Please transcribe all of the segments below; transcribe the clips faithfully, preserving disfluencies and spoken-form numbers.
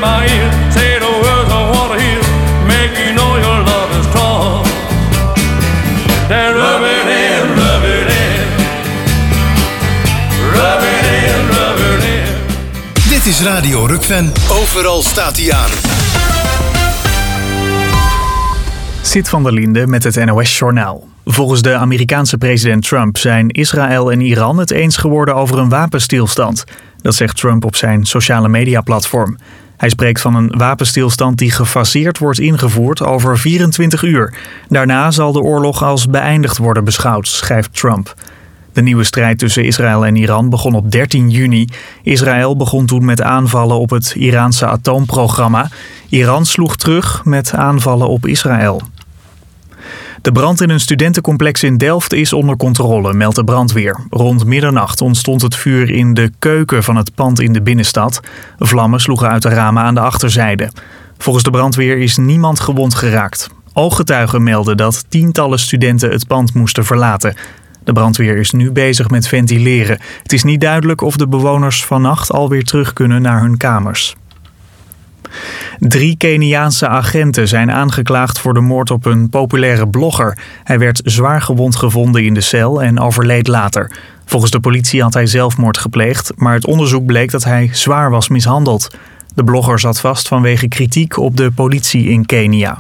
my ear. Say the words I want to hear. Make me know your love is strong. Then rub it in, rub it in. Rub it in, rub it in. Dit is Radio Rukven. Overal staat hij aan. Sid van der Linde met het N O S-journaal. Volgens de Amerikaanse president Trump zijn Israël en Iran het eens geworden over een wapenstilstand. Dat zegt Trump op zijn sociale mediaplatform. Hij spreekt van een wapenstilstand die gefaseerd wordt ingevoerd over vierentwintig uur. Daarna zal de oorlog als beëindigd worden beschouwd, schrijft Trump. De nieuwe strijd tussen Israël en Iran begon op dertien juni. Israël begon toen met aanvallen op het Iraanse atoomprogramma. Iran sloeg terug met aanvallen op Israël. De brand in een studentencomplex in Delft is onder controle, meldt de brandweer. Rond middernacht ontstond het vuur in de keuken van het pand in de binnenstad. Vlammen sloegen uit de ramen aan de achterzijde. Volgens de brandweer is niemand gewond geraakt. Ooggetuigen melden dat tientallen studenten het pand moesten verlaten. De brandweer is nu bezig met ventileren. Het is niet duidelijk of de bewoners vannacht alweer terug kunnen naar hun kamers. Drie Keniaanse agenten zijn aangeklaagd voor de moord op een populaire blogger. Hij werd zwaar gewond gevonden in de cel en overleed later. Volgens de politie had hij zelfmoord gepleegd, maar het onderzoek bleek dat hij zwaar was mishandeld. De blogger zat vast vanwege kritiek op de politie in Kenia.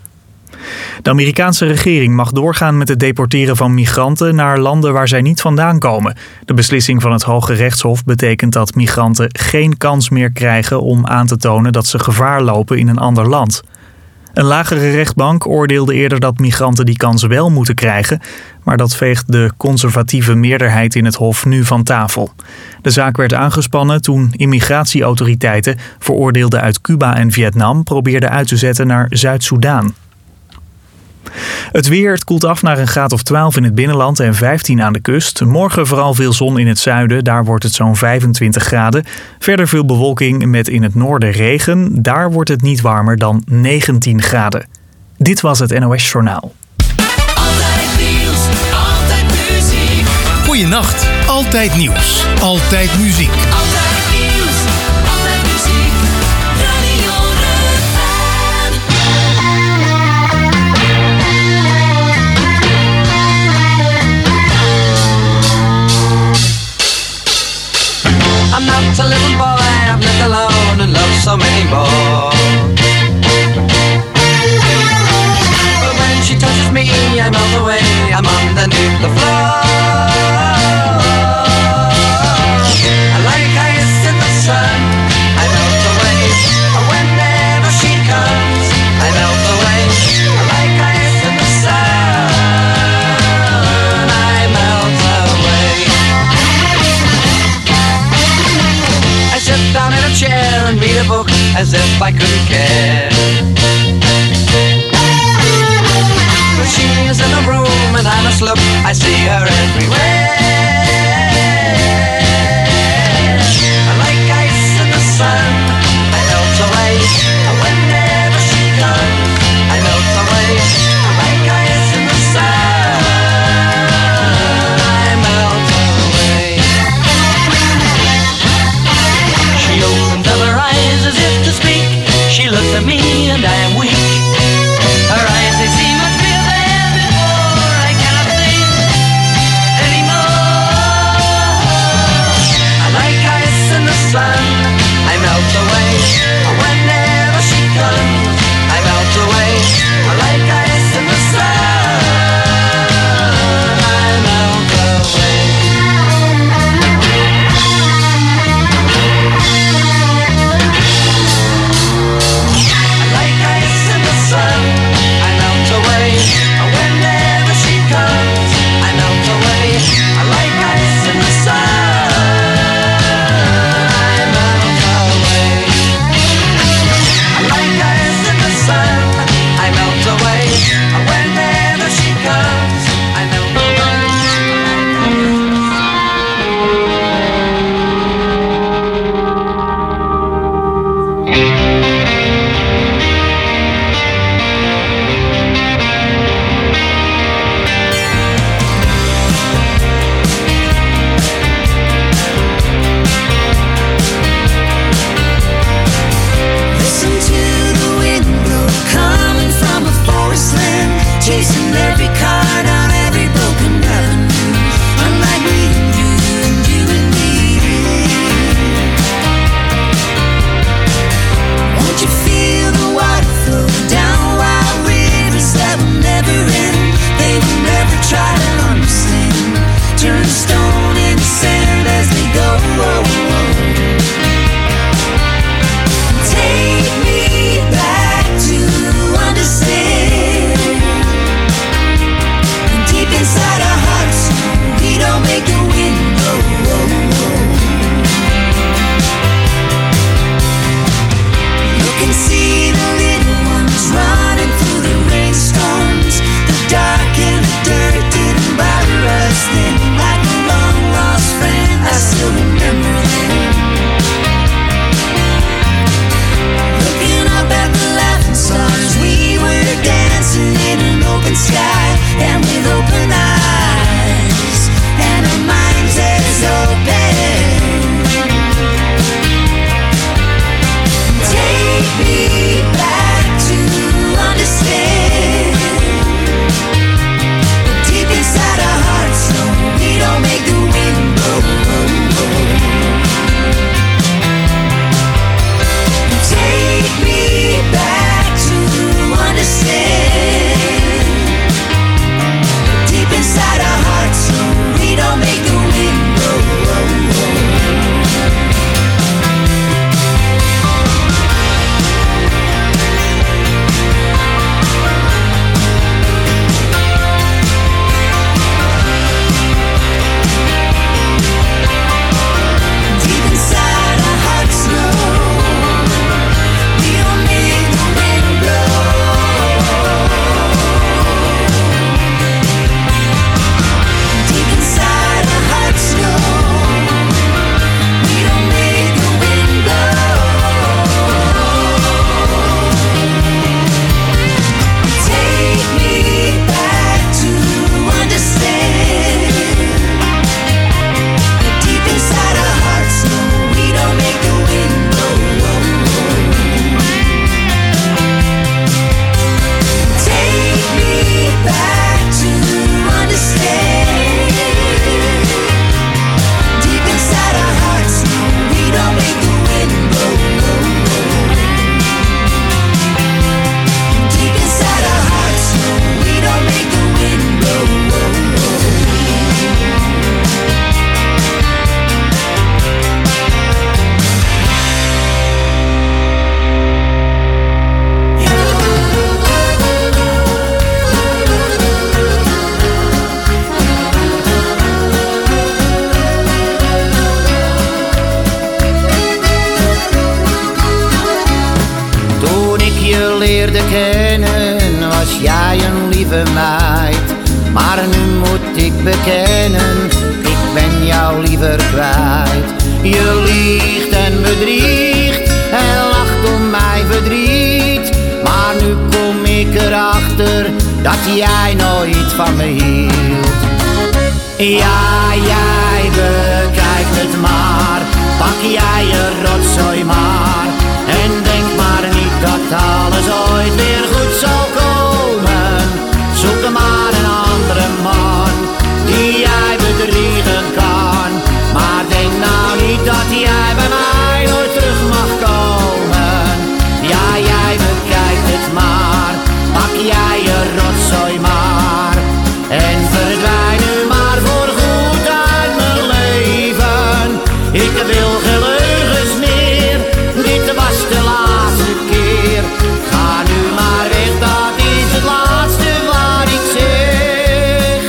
De Amerikaanse regering mag doorgaan met het deporteren van migranten naar landen waar zij niet vandaan komen. De beslissing van het Hoge Rechtshof betekent dat migranten geen kans meer krijgen om aan te tonen dat ze gevaar lopen in een ander land. Een lagere rechtbank oordeelde eerder dat migranten die kans wel moeten krijgen, maar dat veegt de conservatieve meerderheid in het Hof nu van tafel. De zaak werd aangespannen toen immigratieautoriteiten veroordeelden uit Cuba en Vietnam probeerden uit te zetten naar Zuid-Soedan. Het weer, het koelt af naar een graad of twaalf in het binnenland en vijftien aan de kust. Morgen vooral veel zon in het zuiden, daar wordt het zo'n vijfentwintig graden. Verder veel bewolking met in het noorden regen. Daar wordt het niet warmer dan negentien graden. Dit was het N O S-journaal. Altijd nieuws, altijd muziek. Goeienacht, altijd nieuws, altijd muziek. Altijd nieuws, altijd muziek. Radio Rukven. I'm not a little boy, I've lived alone and loved so many more. But when she touches me, I melt away, I'm underneath the floor. I like ice in the sun, I melt away. Whenever she comes, I melt away. I like ice in the sun, I melt away. I sit down in a chair and read a book as if I couldn't care. But she is in a room and I must look, I see her everywhere. I like ice in the sun, I melt away. Whenever she comes, I melt away. I like ice in the sun, I melt away. She opens up her eyes as if to speak. She looks at me and I am weak. Her eyes, they see much bigger than before. I cannot think anymore. lieve meid. Maar nu moet ik bekennen, ik ben jou liever kwijt. Je liegt en bedriegt en lacht om mijn verdriet. Maar nu kom ik erachter dat jij nooit van me hield. Ja, jij bekijkt het maar, pak jij je rotzooi maar. En denk maar niet dat alles ooit weer goed zal komen. Zoek maar een andere man die jij bedriegen kan. Maar denk nou niet dat jij bij mij nooit terug mag komen. Ja, jij bekijkt het maar, pak jij je rotzooi maar. En verdwijn nu maar voorgoed uit mijn leven. Ik wil geen leugens meer, dit was de laatste keer. Ga nu maar weg, dat is het laatste wat ik zeg.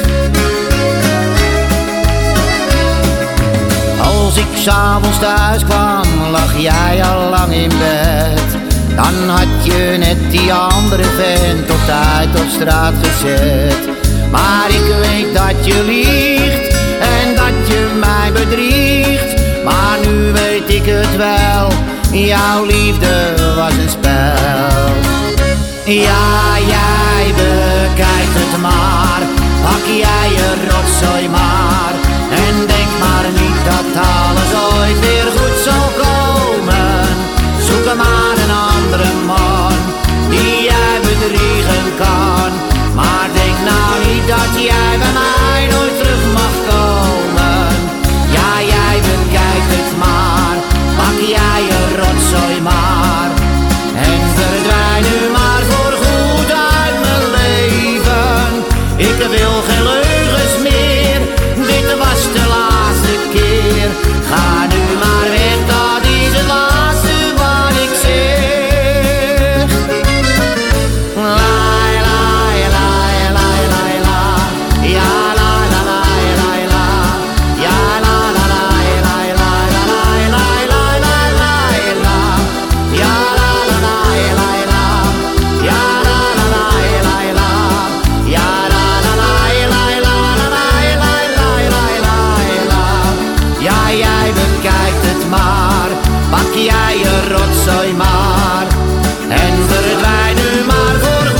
Als ik s'avonds thuis kwam, lag jij al lang in bed. Dan had je net die andere vent op tijd op straat gezet. Maar ik weet dat je liegt en dat je mij bedriegt. Maar nu weet ik het wel, jouw liefde was een spel. Ja, jij bekijkt het maar, pak jij je rotzooi maar. En denk maar niet dat alles ooit weer goed zal komen. Zoek er maar een andere man die jij bedriegen kan. Maar denk nou niet dat jij bij mij nooit terug mag komen. Ja, jij bekijkt het maar, pak jij je rotzooi maar. En verdwijn nu maar voorgoed uit mijn leven. Ik wil geen leugens meer, dit was de laatste keer. Ga nu maar weg, dat is het laatste wat ik zeg. La la la la la la, ja la la la la la, ja la la la la la la la la la la, ja la la la la la, ja la la la la la, ja la la la la la la. Ja, jij bekijkt het maar, pak jij je rotzooi maar. En verdwijn nu maar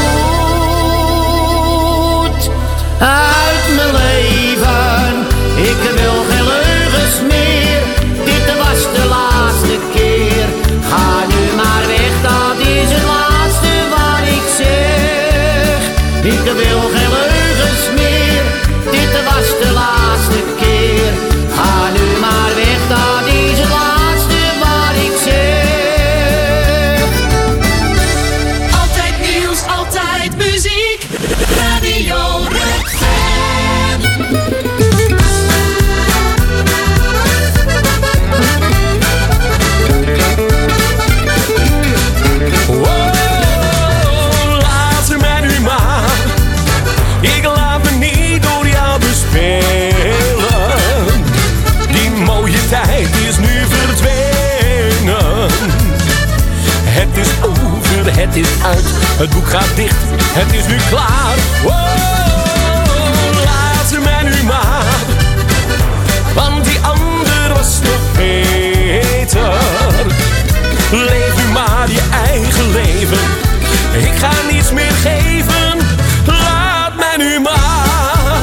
voorgoed uit mijn leven. Ik wil geen leugens meer, dit was de laatste keer. Ga nu maar weg, dat is het laatste wat ik zeg. Ik wil geen leugens meer, dit was de laatste keer. Ga nu maar weg, dat is het laatste wat ik zeg. Altijd nieuws, altijd muziek. Radio Red Fan. Wow, laat ze mij nu maar. Ik laat me niet door jou bespelen. Die mooie tijd is nu verdwenen. Het is over, het is uit. Het boek gaat dicht, het is nu klaar. Wow, laat ze mij nu maar. Want die ander was nog beter. Leef nu maar je eigen leven. Ik ga niets meer geven. Laat mij nu maar.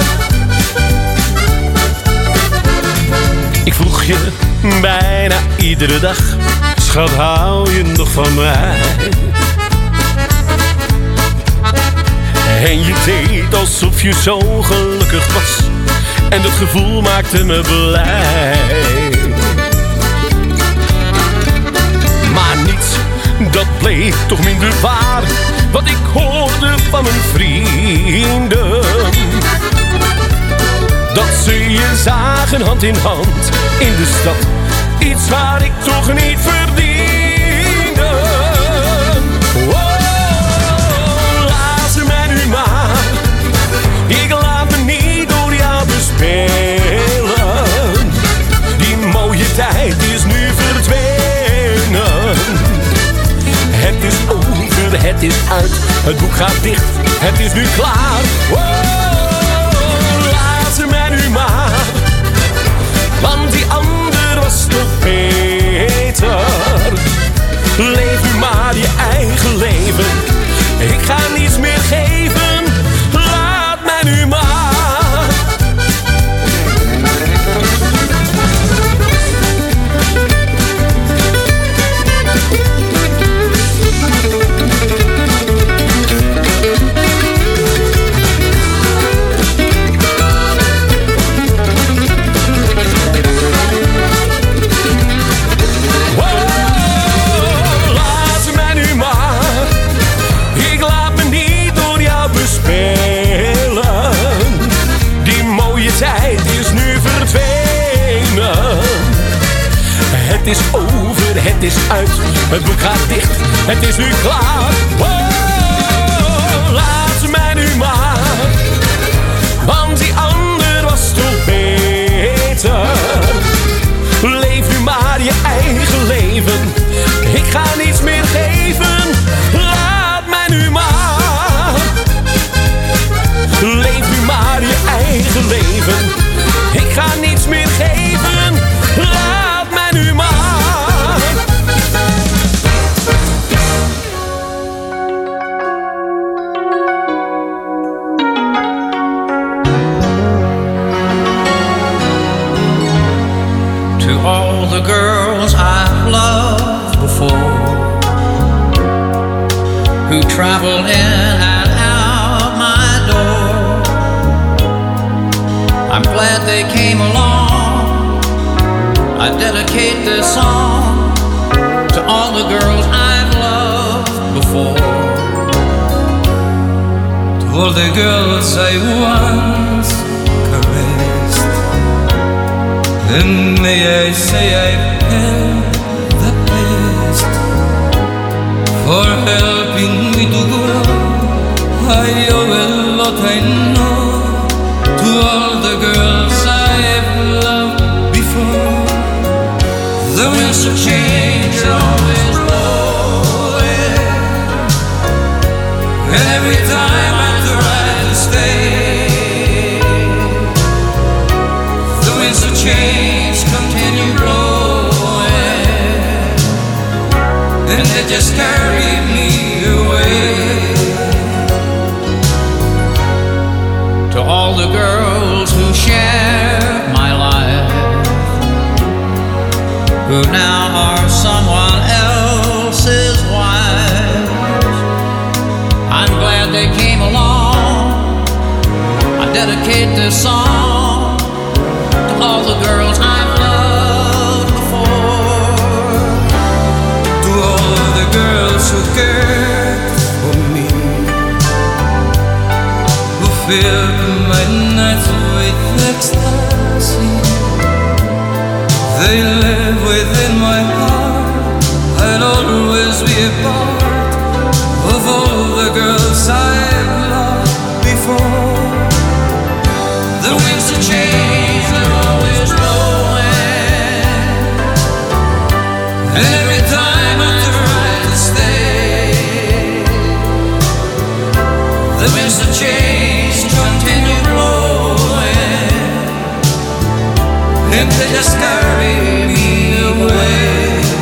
Ik vroeg je bijna iedere dag. Schat, hou je nog van mij? En je deed alsof je zo gelukkig was. En dat gevoel maakte me blij. Maar niets, dat bleek toch minder waar. Wat ik hoorde van mijn vrienden. Dat ze je zagen hand in hand in de stad. Iets waar ik toch niet verdiende. Wow, laat ze mij nu maar. Ik laat me niet door jou bespelen. Die mooie tijd is nu verdwenen. Het is over, het het is uit, het boek gaat dicht, het is nu klaar. Wow, laat ze mij nu maar, want die ander was toch beter. Leef nu maar je eigen leven, ik ga niets meer geven, laat mij nu maar. Het is over, het is uit, het boek gaat dicht, het is nu klaar. Oh, laat ze mij nu maar, want die ander was toch beter. Leef nu maar je eigen leven, ik ga niets meer geven, laat mij nu maar. Leef nu maar je eigen leven, ik ga niets meer geven, laat mij nu maar. To all the girls I've loved before, who traveled in and out my door, I'm glad they came along. I dedicate this song to all the girls I've loved before, to all the girls I once caressed, and may I say I've had the best for helping me to grow. I owe a lot, I know, to all the girls I've loved before. The winds of change are always blowing, and every time I try to stay, the winds of change continue blowing, and they just carry me away. To all the girls who shared my life, who now are someone else's wives, I'm glad they came along. I dedicate this song to all the girls I've loved before, to all the girls who cared for me, who filled my nights with ecstasy. They live within my heart, I'll always be a part of all the girls I've loved before. The winds of change are always blowing, and every time I try to stay, the winds of change continue blowing, and they just carry me away.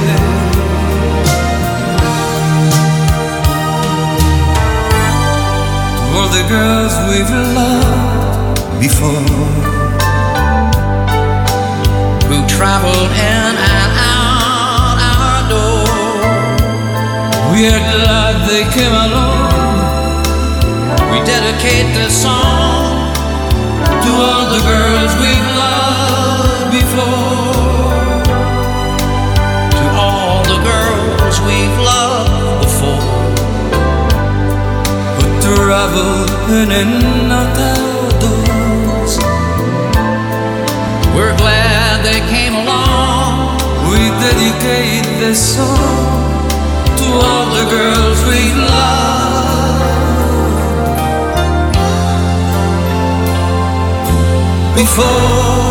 To all the girls we've loved before, who traveled in and out our door, we are glad they came along. We dedicate this song to all the girls we've loved before, to all the girls we've loved before, who traveled in and out our doors. We're glad they came along. We dedicate this song to all the girls we've loved before.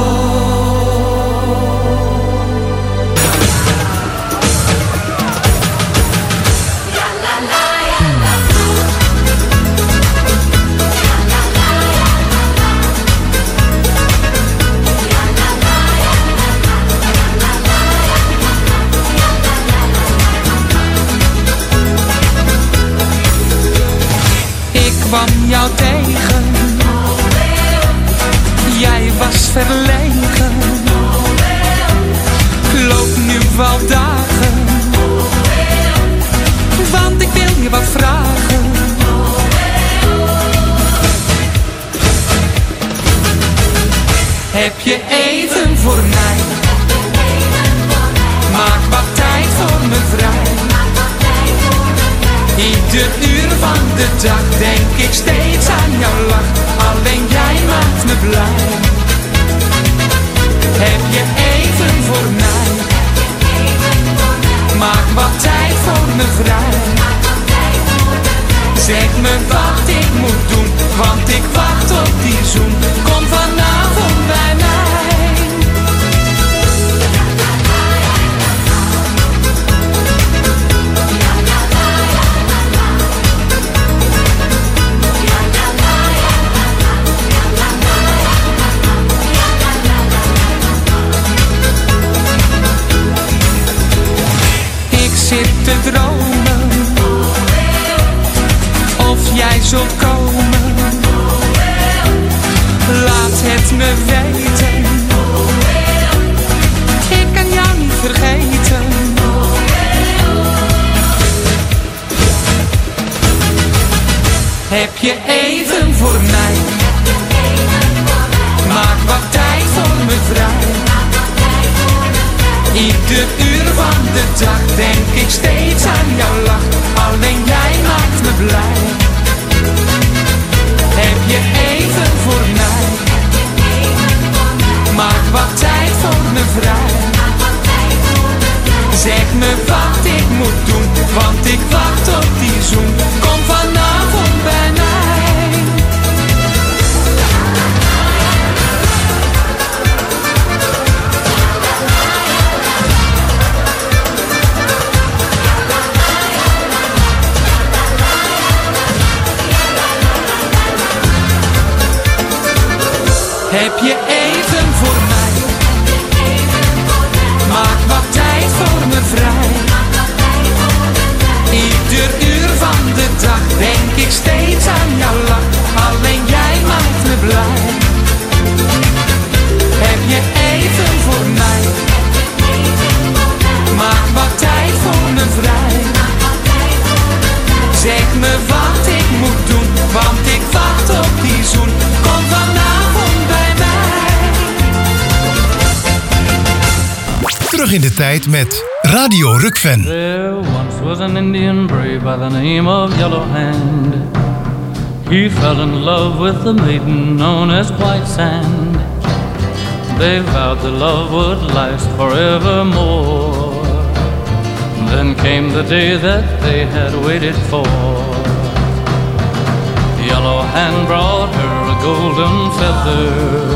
La la la la. Heb je even voor mij? Maak wat tijd voor me vrij. Ieder uur van de dag denk ik steeds aan jouw lach. Alleen jij maakt me blij. Heb je even voor mij? Maak wat tijd voor me vrij. Zeg me wat ik moet doen, want ik wacht op die zoen. Kom vanavond bij mij. Ik zit te dromen of jij zult komen. Laat het me weten. Ik kan jou niet vergeten. Heb je even voor mij? Maak wat tijd voor me vrij. Ieder uur van de dag denk ik steeds aan jouw lach. Alleen jij maakt me blij. Heb je even voor mij? Maak wat tijd voor me vrij. Zeg me wat ik moet doen, want ik wacht op die zoen. Kom vanavond bij mij. Heb je even voor mij? Maak wat tijd voor me vrij. Ieder uur van de dag denk ik steeds aan jouw lach. Alleen jij maakt me blij. Heb je even voor mij? Maak wat tijd voor me vrij. Zeg me wat ik moet doen, want ik wacht op die zoen. Kom vanavond bij mij. Terug in de tijd met Radio Rukven. There once was an Indian brave by the name of Yellow Hand. He fell in love with a maiden known as White Sand. They vowed the love would last forevermore. Then came the day that they had waited for. Yellow Hand brought her a golden feather.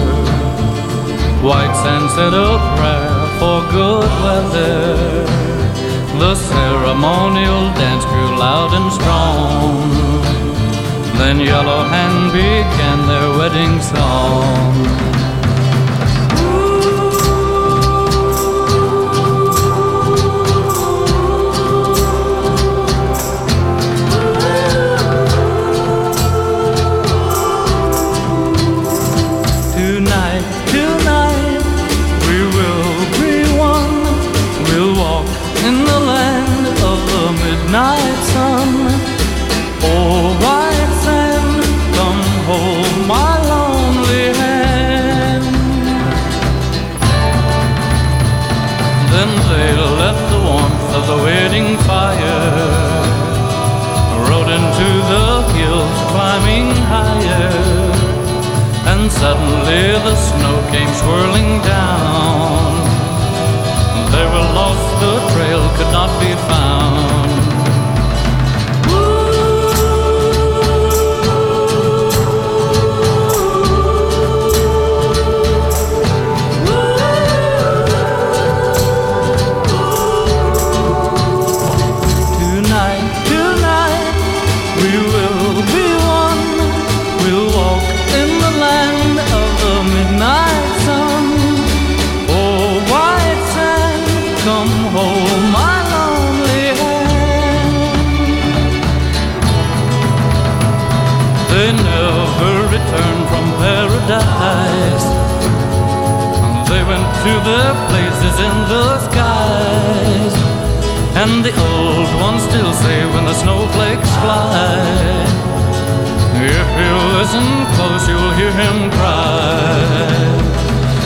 White Sand said a prayer for good weather. The ceremonial dance grew loud and strong. Then Yellow Hand began their wedding song. Tonight, tonight, we will be one. We'll walk in the land of the midnight sun. Oh, White Sand, come hold my lonely hand. Then they left the warmth of the wedding fire, rode into the hills, climbing higher. And suddenly the snow came swirling down. They were lost, the trail could not be found. Tonight, tonight, we will be one. We'll walk in the land of the midnight sun. Oh, White Sand, come hold my lonely hand. They never returned from paradise. They went to their places in the skies. And the old ones still say when the snowflakes fly, if you listen close, you'll hear him cry.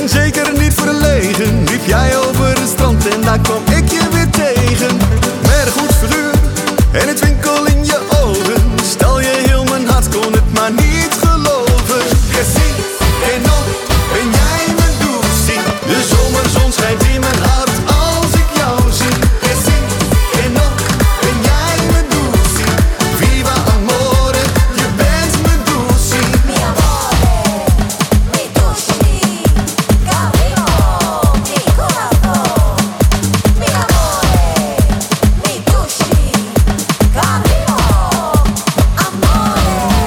ben zeker niet verlegen. Liep jij over het strand en daar kwam ik je weer tegen. Met een goed figuur en het twinkel in je ogen. Stel je heel mijn hart, kon het maar niet geloven. Que si, que no, ben jij mijn doelsie. De zomerzon schijnt in mijn hart als ik jou zie. Que si, que no, ben jij mijn doelsie. Viva amore, je bent mijn doelsie. Mi amore, mi doelsie. Camino, mi corazón. Mi amore, mi doelsie. Camino, amore.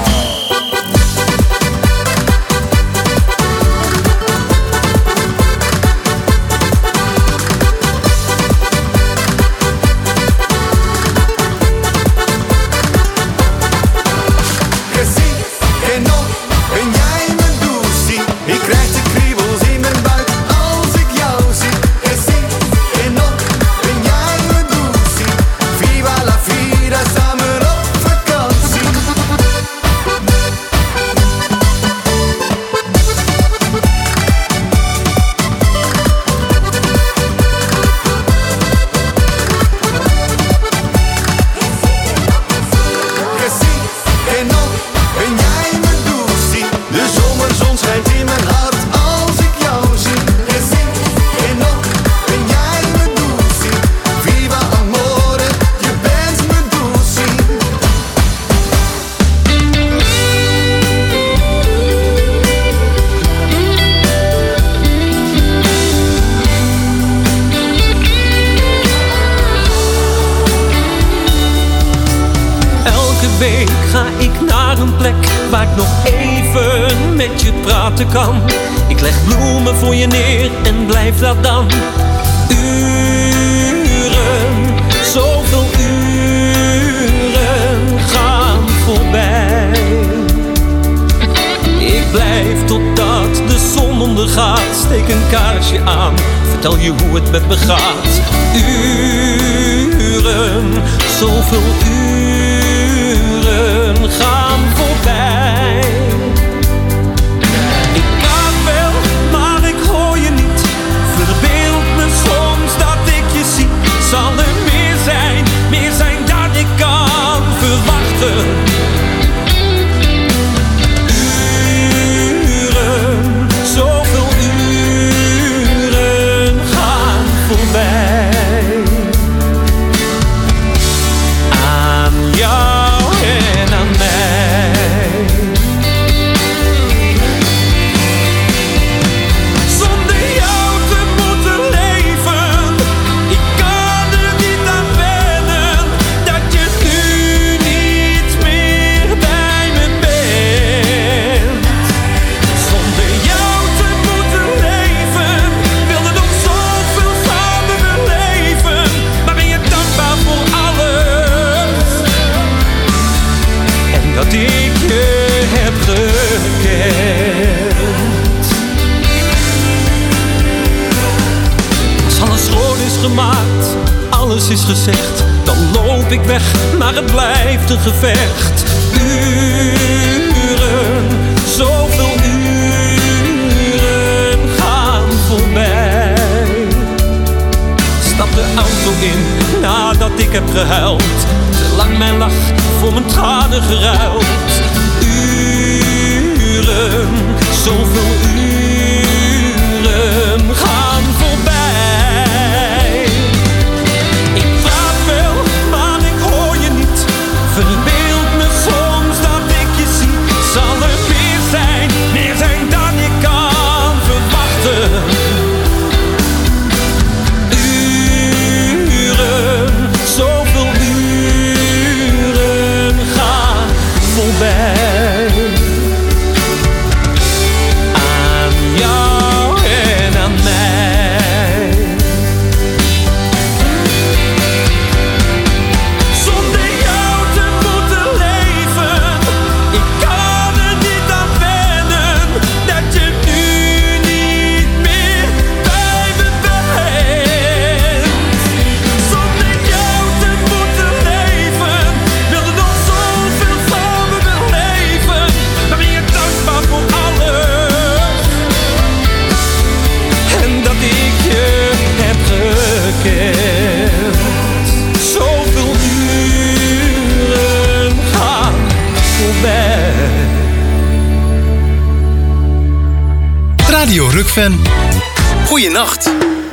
Que si, que no, ben jij mijn doelsie. Ik krijg de kriebels in mijn buik als ik jou zie. Que si, que no, ben jij mijn doelsie. Viva la vida, samen op vakantie. Que si, que no, ben jij mijn doelsie. De zomerzon schijnt in mijn hart als ik jou zie. Que si, que no, ben jij mijn doelsie. Viva amore, je bent mijn doelsie. Elke week ga ik naar een plek waar ik nog even met je praten kan. Ik leg bloemen voor je neer en blijf daar dan uren. Zoveel uren gaan voorbij. Ik blijf totdat de zon ondergaat. Steek een kaarsje aan, vertel je hoe het met me gaat. Uren, zoveel uren gaan voorbij. Ik praat wel, maar ik hoor je niet. Verbeeld me soms dat ik je zie. Zal er meer zijn, meer zijn dan ik kan verwachten. Uren, zoveel uren gaan voorbij. Aan jou en aan mij. Zonder jou te moeten leven, ik kan er niet aan wennen dat je nu niet meer bij me bent. Zonder jou te moeten leven, wilde nog zoveel samen beleven. Maar ben je dankbaar voor alles en dat ik je heb gekend. Als alles schoon is gemaakt, alles is gezegd, dan loop ik weg, maar het blijft een gevecht. Uren, zoveel uren gaan voorbij. Stap de auto in nadat ik heb gehuild. Te lang mijn lach voor mijn tranen geruild. Uren, zoveel uren gaan voorbij. Ik praat wel, maar ik hoor je niet. Verbeeld me soms dat ik je zie. Zal er meer zijn, meer zijn dan je kan verwachten. Uren, zoveel uren gaan voorbij. Radio Rukven. Goeienacht.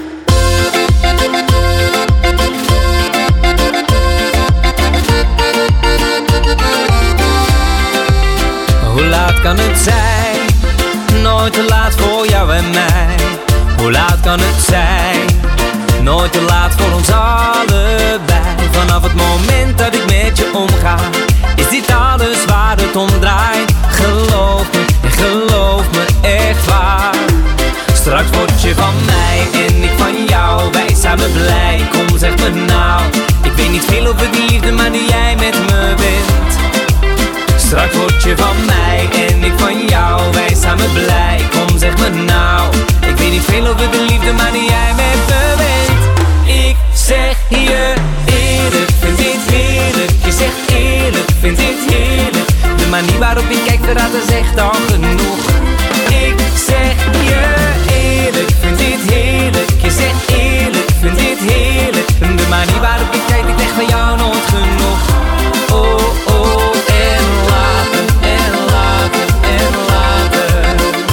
Hoe laat kan het zijn? Nooit te laat voor jou en mij. Hoe laat kan het zijn? Nooit te laat voor ons allebei. Vanaf het moment dat ik met je omga, is dit alles waar het om draait. Geloof me, en geloof me echt waar. Straks word je van mij en ik van jou. Wij samen blij, kom zeg me nou. Ik weet niet veel over die liefde, maar nu jij met me bent. Straks word je van mij en ik van jou. Wij samen blij, kom zeg me nou. Ik weet niet veel over de liefde, maar nu jij met me bent. Ik zeg je eerlijk, vind dit heerlijk. Je zegt eerlijk, vind dit heerlijk. De manier waarop je kijkt verraadt, dat is echt al genoeg. Ik zeg je eerlijk, vind dit heerlijk. Je zegt eerlijk, vind dit heerlijk. De manier waarop je kijkt, ik echt van jou nooit genoeg. Oh, oh, en later, en later, en later.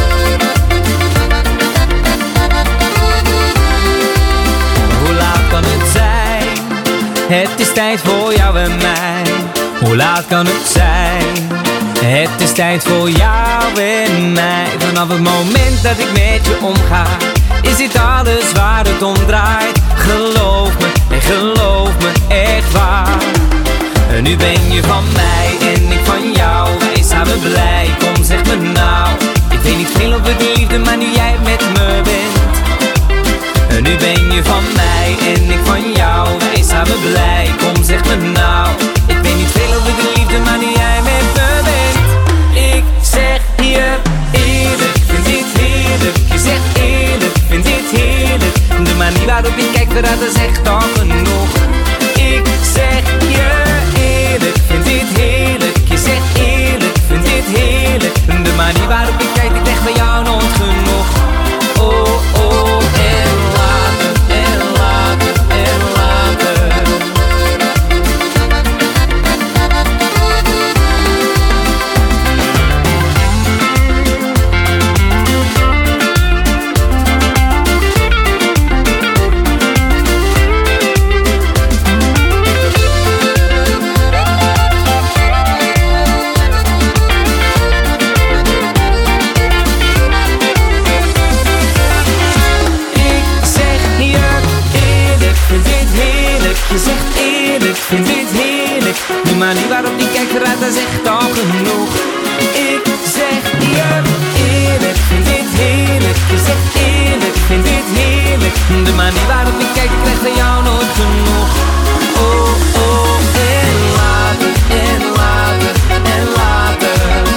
Hoe laat kan het zijn? Het is tijd voor jou en mij. Hoe laat kan het zijn? Het is tijd voor jou en mij. Vanaf het moment dat ik met je omga, is dit alles waar het om draait. Geloof me, en geloof me echt waar. En nu ben je van mij en ik van jou. Wij samen blij, kom zeg me nou. Ik weet niet veel over de liefde, maar nu jij met me bent. En nu ben je van mij en ik van jou. Wij samen blij, kom zeg me nou. Ik weet niet veel over de liefde, maar nu jij met me bent. Ik zeg je eerlijk, vind dit heerlijk. Je zegt eerlijk, vind dit heerlijk. De manier waarop je kijkt verraadt, dat is echt al genoeg. Ik zeg je eerlijk, vind dit heerlijk. Je zegt eerlijk, vind dit heerlijk. De manier waarop je kijkt, ik echt van jou nooit genoeg. Oh, oh, en later, en later, en later. Je zegt eerlijk, vind dit heerlijk. De manier waarop die kijkt eruit, dat is echt al genoeg. Ik zeg je eerlijk, vind dit heerlijk. Je zegt eerlijk, vind dit heerlijk. De manier waarop die kijkt, ik krijg van jou nooit genoeg. Oh, oh, en later, en later, en later.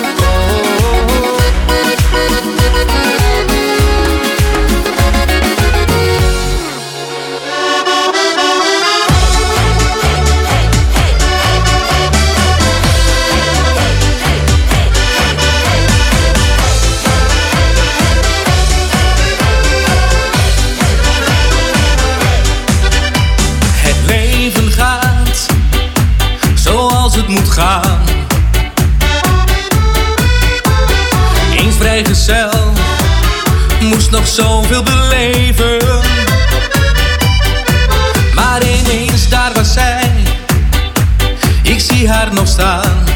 Het moet gaan. Eens vrijgezel, moest nog zoveel beleven. Maar ineens daar was zij, ik zie haar nog staan.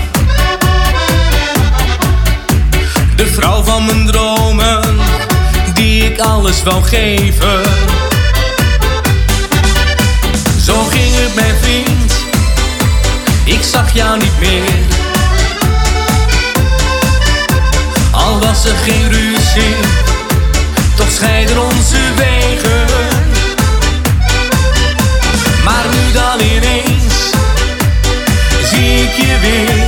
De vrouw van mijn dromen, die ik alles wou geven. Zo ging het mijn vriend, ik zag jou niet meer. Al was er geen ruzie, toch scheiden onze wegen. Maar nu dan ineens, zie ik je weer.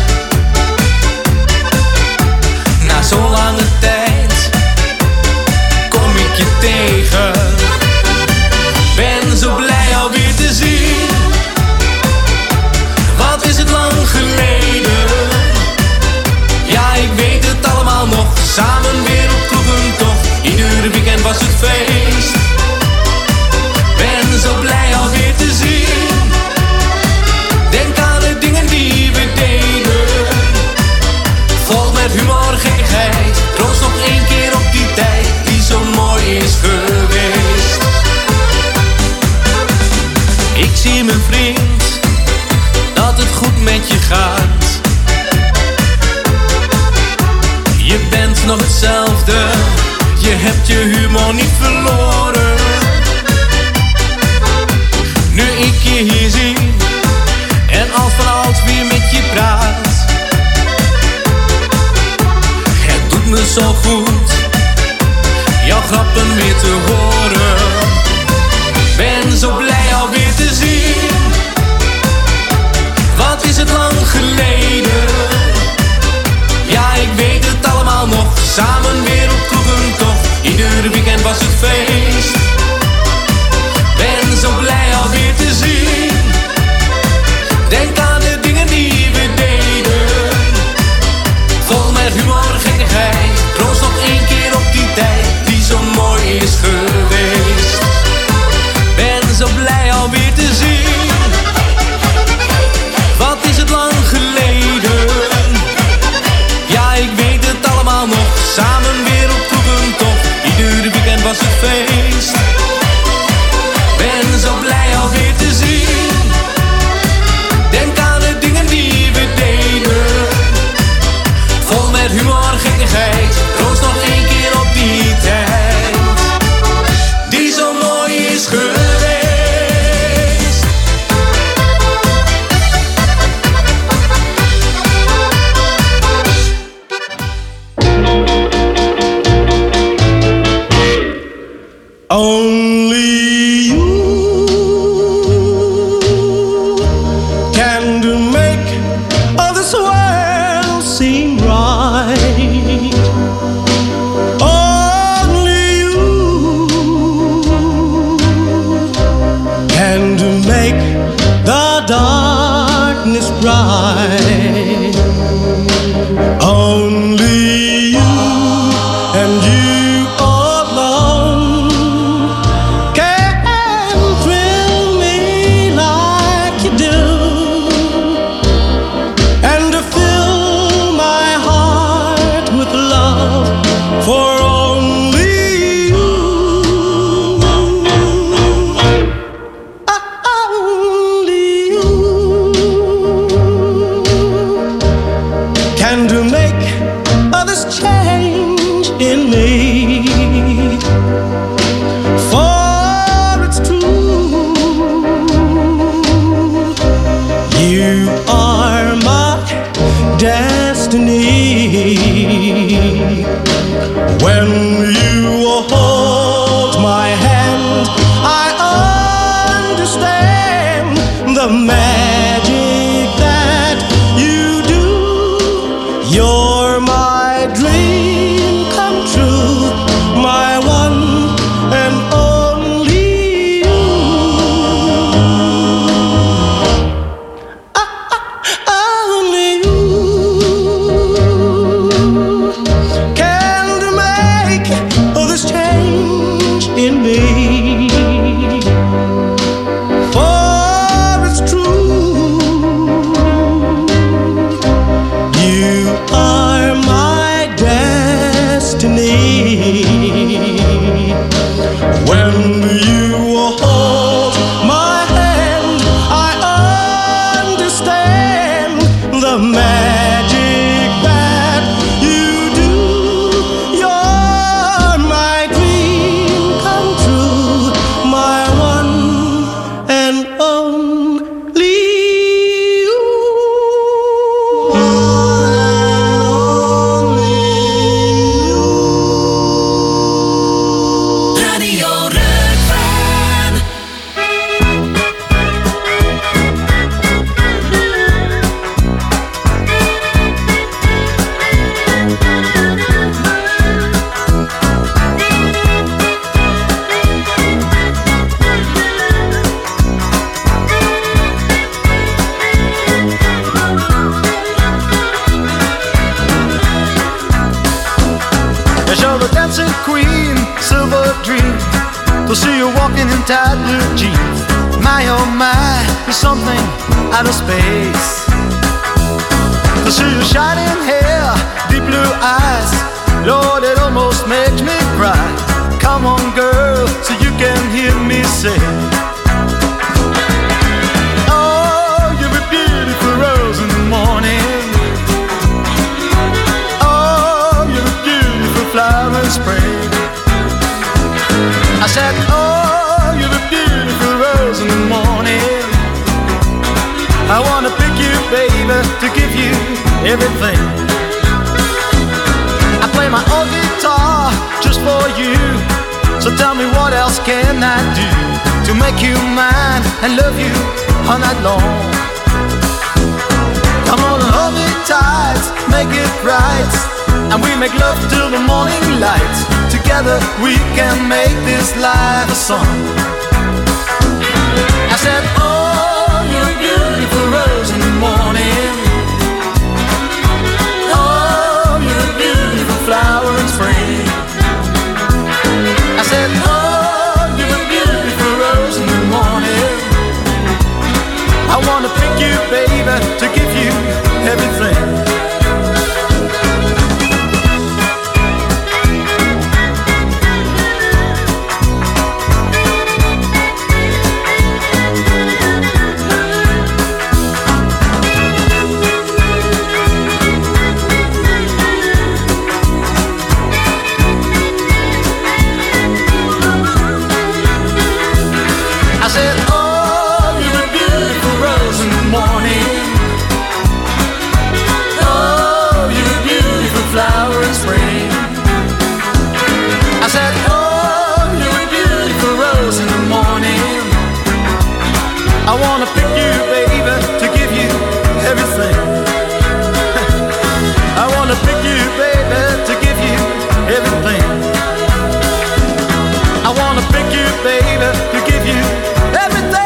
Na zo'n lange tijd, kom ik je tegen. Ben zo blij alweer te zien. Wat is het lang geleden? Ja, ik weet het allemaal nog. Samen weer op kroegen toch. Ieder weekend was het feest. zo goed jouw grappen weer te horen. Ben zo blij alweer te zien. Wat is het lang geleden? Ja, ik weet het allemaal nog. Samen weer op kroegen toch. Ieder weekend was het feest. Ben zo blij alweer te zien. Denk aan de dingen die we deden. Vol met humor, gekkigheid. Proost nog één keer op die tijd die zo mooi is geweest. Ben zo blij alweer te zien. Wat is het lang geleden? Ja, ik weet het allemaal nog. Samen weer op kroegen toch. Ieder weekend was het feest. Ben zo blij alweer te zien. Denk aan de dingen die we deden. Vol met humor, gekkigheid. Proost nog één keer op die tijd die zo mooi is geweest. Only you can do make all this world seem right. Only you can do make the darkness bright. Only you and you alone can thrill me like you do, and to fill my heart with love for only you. Only you can do make others change in me. For it's true, you are my destiny. When you hold my hand, I understand the magic that you do. You're my dream come true, my one and only you. Only you can make all this change in me. For it's true, you are my destiny. When you hold my hand, I understand the magic that you do. You're my dream come true, my one and only you. Radio Rukven. Yes, you're the dancing queen, silver dream. To see you walking in tight blue jeans. My oh my, you're something out of space. To see your shining hair, deep blue eyes, Lord, it almost makes me cry. Come on, girl, so you can hear me say, oh, you're a beautiful rose in the morning. Oh, you're a beautiful flower in spring. I said, oh, you're a beautiful rose in the morning. I wanna pick you, baby, to give you everything. I play play my old guitar just for you. So tell me what else can I do to make you mine and love you all night long. Come on and hold me tight, make it right, and we make love till the morning light. Together we can make this life a song. I said, oh, you're a beautiful rose in the morning. Oh, you're a beautiful flower in spring. I said, oh, you're a beautiful rose in the morning. I wanna pick you, baby, to give you everything. I wanna pick you, baby, to give you everything. I wanna pick you, baby, to give you everything. I wanna pick you, baby, to give you everything.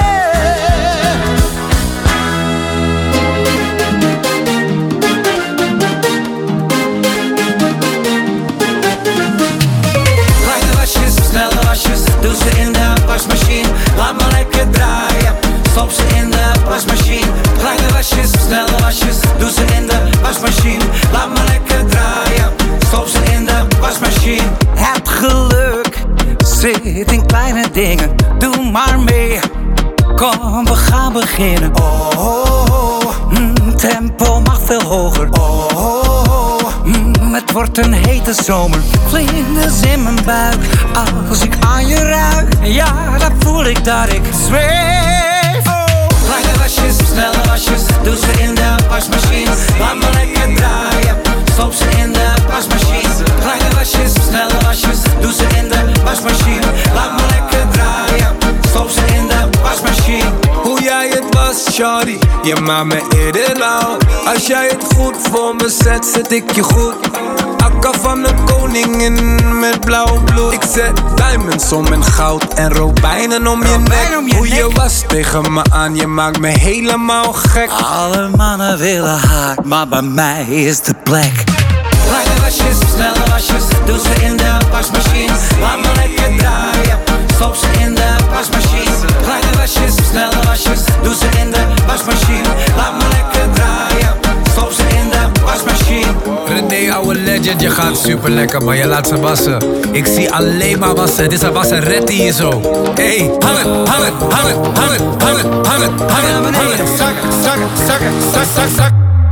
Kleine wasjes, snelle wasjes, doe ze in de wasmachine. Laat me lekker draaien. Stop ze in de wasmachine. Kleine wasjes, snelle wasjes, doe ze in de wasmachine. Laat me lekker draaien. Stop ze in de wasmachine. Het geluk zit in kleine dingen. Doe maar mee. Kom, we gaan beginnen. Oh, oh, oh. Mm, tempo mag veel hoger. Oh, oh, oh. Mm, het wordt een hete zomer. Vlinders in mijn buik. Als ik aan je ruik, ja, dan voel ik dat ik zweef. Kleine wasjes, snelle wasjes, doe ze in de wasmachine. Laat me lekker draaien, stop ze in de wasmachine. Kleine wasjes, snelle wasjes, doe ze in de wasmachine. Laat me lekker draaien, stop ze in de wasmachine. Hoe jij het was, shawty, je maakt me eerder lauw. Als jij het goed voor me zet, zet ik je goed. Akka van de koningin met blauw bloed. Ik zet diamonds om en goud en robijnen om je nek. Hoe je was tegen me aan, je maakt me helemaal gek. Alle mannen willen haar, maar bij mij is de plek. Kleine wasjes, snelle wasjes, doe ze in de wasmachine. Laat me lekker draaien, stop ze in de wasmachine. Kleine wasjes, snelle wasjes, doe ze in de wasmachine. Laat me lekker draaien, stop ze in de wasmachine. René, ouwe legend, je gaat super lekker, maar je laat ze wassen. Ik zie alleen maar wassen, dit is een wasseretti hier zo. Hey, hangen, hangen, hangen, hangen, hangen, hangen, hangen, hangen. Zakken, zakken, zakken, zak, zak, zak.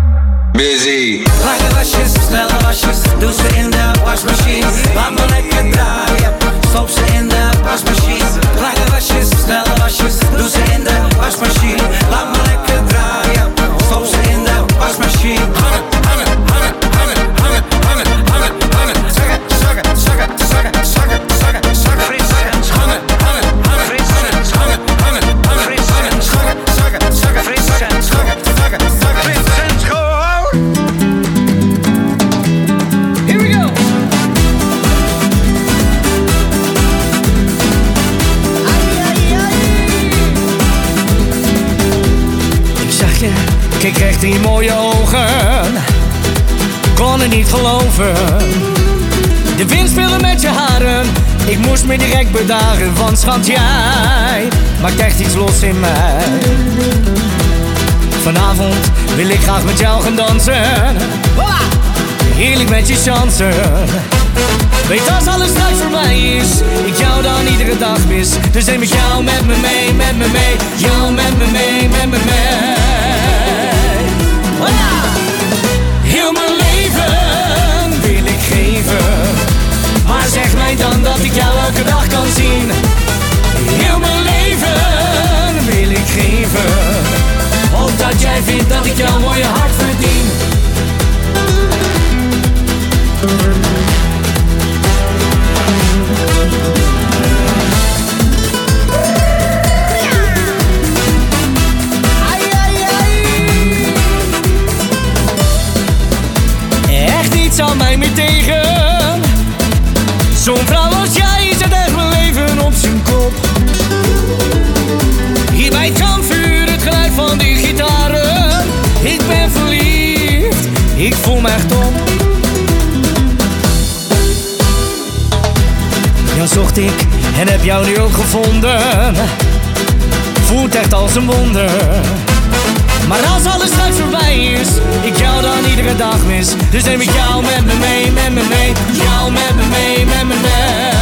Busy. Kleine wasjes, snelle wasjes, doe ze in de wasmachine. Laat me lekker draaien, stop ze in de wasmachine. Kleine wasjes, snelle wasjes, doe ze in de wasmachine. Laat me lekker draaien, stop ze in de wasmachine. Hangen, hangen, hangen, hangen, hangen, hangen, hangen, hangen. Zakken, zakken, zakken, zakken, zakken, zakken, zakken. Hangen, hangen, hangen, hangen, hangen, hangen, hangen, hangen. Zakken, zakken, zakken, zakken, zakken, zakken, zakken. Kijk recht in je mooie ogen, kon het niet geloven. De wind speelde met je haren, ik moest me direct bedaren. Want schat, jij maakt echt iets los in mij. Vanavond wil ik graag met jou gaan dansen. Heerlijk met je chansen. Weet als alles straks voorbij is, ik jou dan iedere dag mis. Dus neem ik jou met me mee, met me mee. Jou met me mee, met me mee. Voilà. Heel mijn leven wil ik geven, maar zeg mij dan dat ik jou elke dag kan zien. Heel mijn leven wil ik geven, opdat jij vindt dat ik jouw mooie hart verdien. zocht ik en heb jou nu ook gevonden. Voelt echt als een wonder. Maar als alles straks voorbij is, ik jou dan iedere dag mis. Dus neem ik jou met me mee, met me mee. Jou met me mee, met me mee.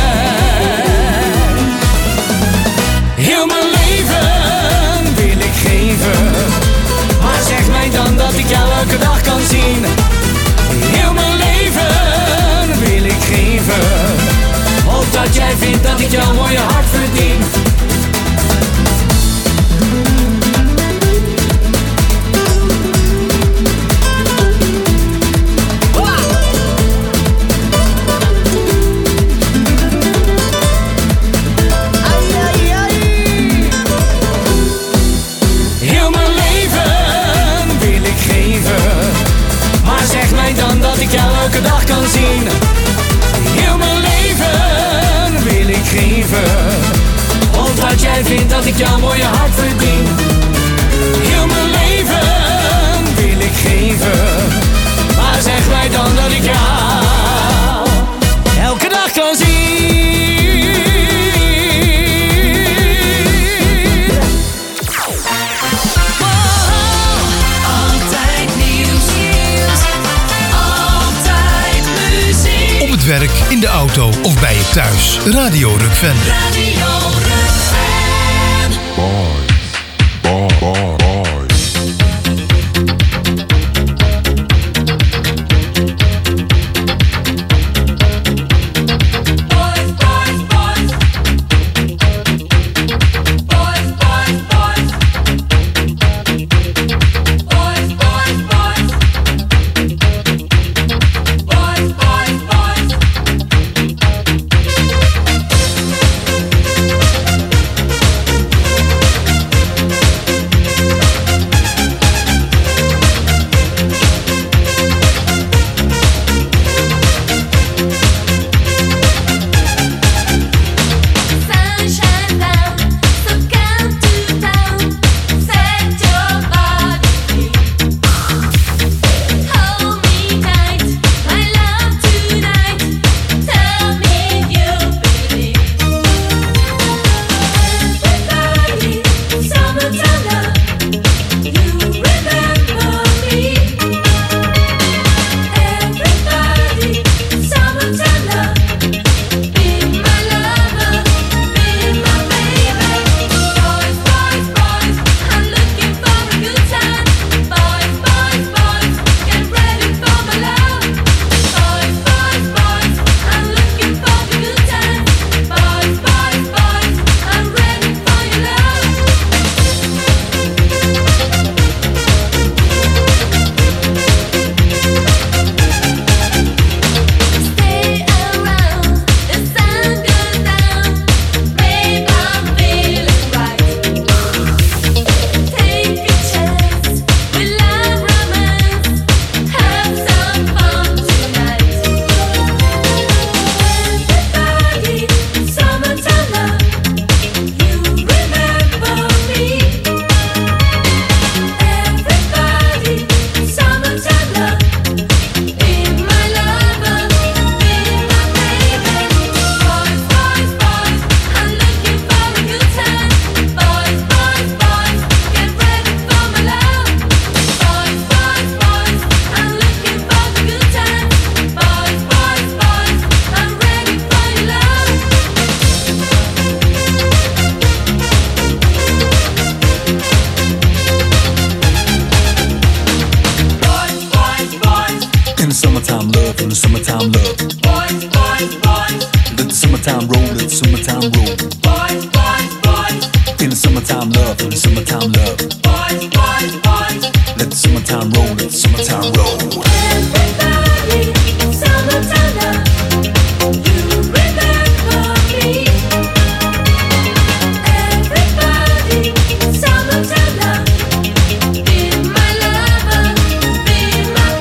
Heel mijn leven wil ik geven. Maar zeg mij dan dat ik jou elke dag kan zien. Heel mijn leven wil ik geven. Hoop dat jij vindt dat ik jouw mooie hart verdien. Elke dag kan zien. Heel mijn leven wil ik geven. Omdat jij vindt dat ik jouw mooie hart verdien. Heel mijn leven wil ik geven. Maar zeg mij dan dat ik jou elke dag kan zien. Werk, in de auto of bij je thuis. Radio Rukven. Radio Rukven. Boys, boy, boy, boys.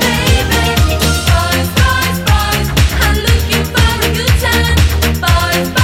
Bye.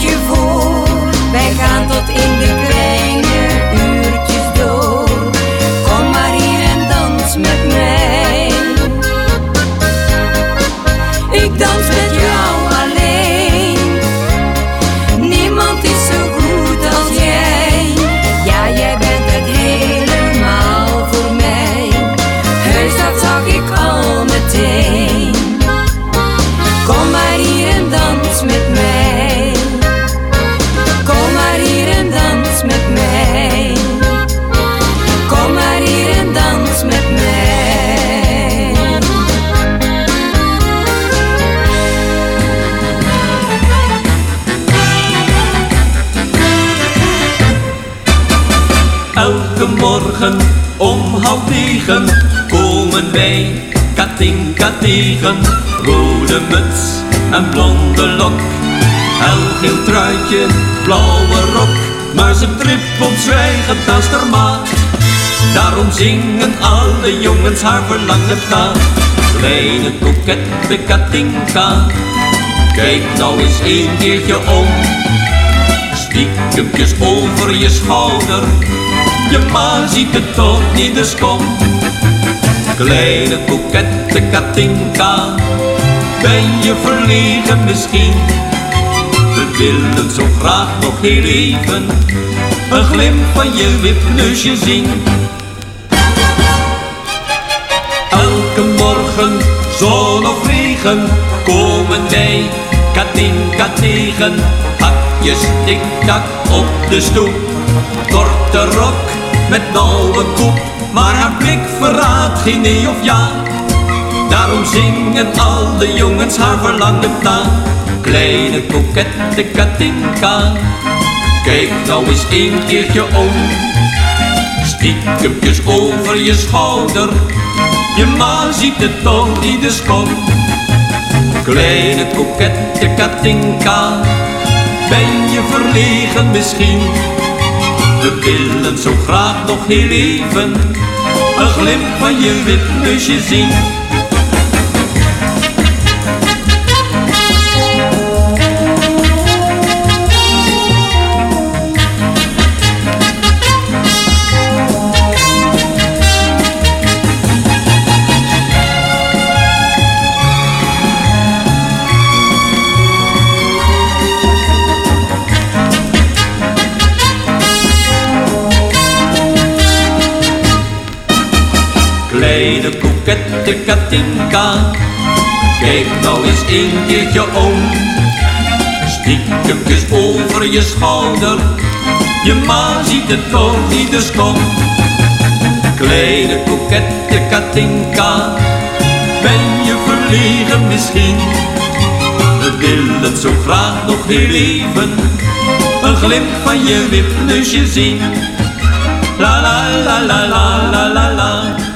je voor. Wij gaan tot in de kleine uurtjes door. Kom maar hier en dans met mij. Ik dans met jou alleen. Niemand is zo goed als jij. Ja, jij bent het helemaal voor mij. Heus, dat zag ik al meteen. Kom maar hier en dans met mij. Kom maar hier en dans met mij. Kom maar hier en dans met mij. Elke morgen om half negen komen wij Katinka tegen. Rode muts en blonde lok, helgeel truitje, blauwe rok. Maar ze trippelt zwijgend naast haar maag. Daarom zingen alle jongens haar verlangen na. Kleine kokette Katinka, kijk nou eens een keertje om. Stiekempjes over je schouder, je ma ziet het toch niet, dus kom. Kleine kokette Katinka, ben je verlegen misschien? We willen zo graag nog heel even een glimp van je wipneusje zien. Elke morgen, zon of regen, komen wij Katinka tegen. Hakjes tik-tak op de stoep, korte rok met nauwe koep. Maar haar blik verraadt geen nee of ja. Daarom zingen alle jongens haar verlangend na. Kleine kokette Katinka, kijk nou eens een keertje om. Stiekempjes over je schouder, je ma ziet het toch niet, dus kom. Kleine kokette Katinka, ben je verlegen misschien? We willen zo graag nog heel even een glimp van je wipneusje zien. Kleine kokette Katinka, kijk nou eens een keertje om. Stiekempjes over je schouder, je ma ziet het toch niet, dus kom. Kleine kokette Katinka, ben je verlegen misschien? We willen zo graag nog heel even een glimp van je wipneusje zien. La la la la la la la la.